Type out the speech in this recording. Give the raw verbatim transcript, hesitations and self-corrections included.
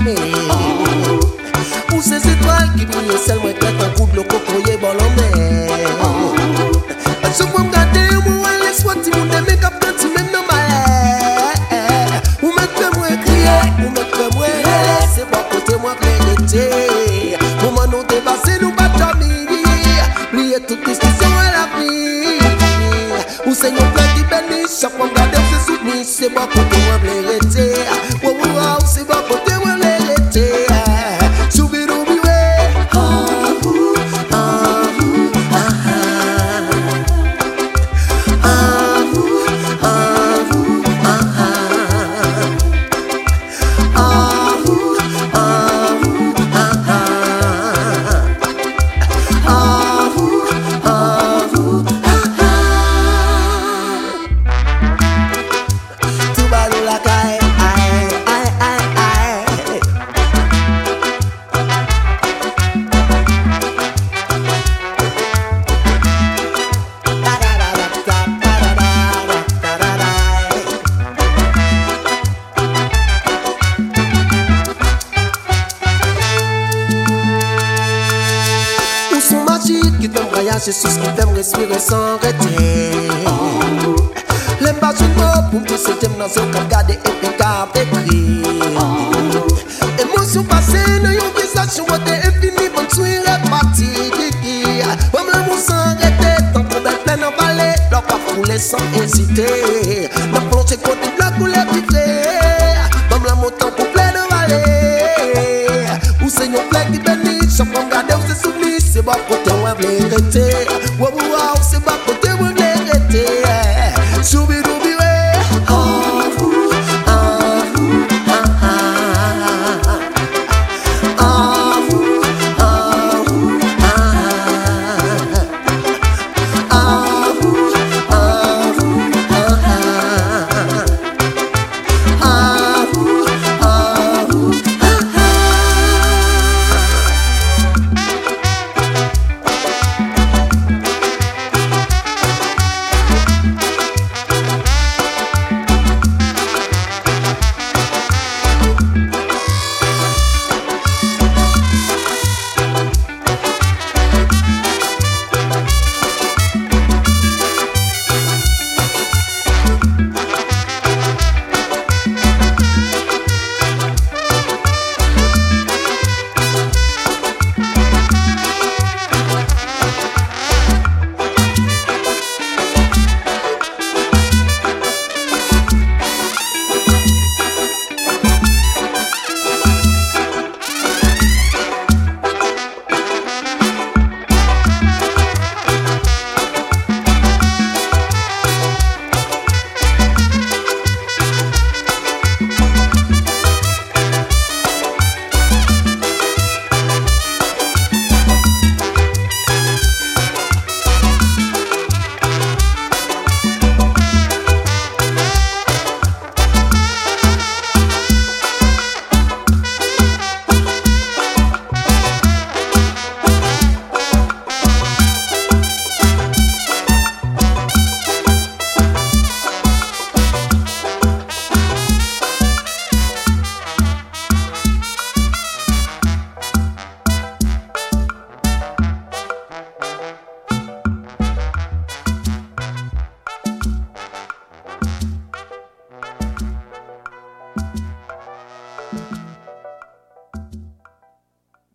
Pour ces étoiles qui brillent, celles moi qui est un coup de l'eau cocoyer bon en mer. Je peux me garder, moi les soins, tu m'as mis cap quand tu m'aimes dans ma haie. Ou mettre moi crier, ou mettre moi rêver, c'est bon côté moi vérité. Pour moi nous dépasser, nous pas dormir. Plier toute discussion à la vie. Ou c'est nos plans qui bénissent, chaque fois me garder, c'est soutenu, c'est bon côté moi vérité. Wow, wow, c'est bon côté moi vérité. C'est ce qui t'aime respirer sans arrêter. Les bas sur moi pour me dire c'est t'aime dans ce qu'on garde et puis garde écrit. Émotion passée, nous y'ont visage sur votre infini, bonne soirée répartie. Comme l'amour sans arrêter, tant qu'on belle pleine en vallée, leur pas rouler sans hésiter. La plongée côté de la couleur piclée, comme l'amour tant qu'on pleine en vallée. Où c'est nos plaques qui bénissent, chaque fois qu'on garde, on se souvient, c'est bon.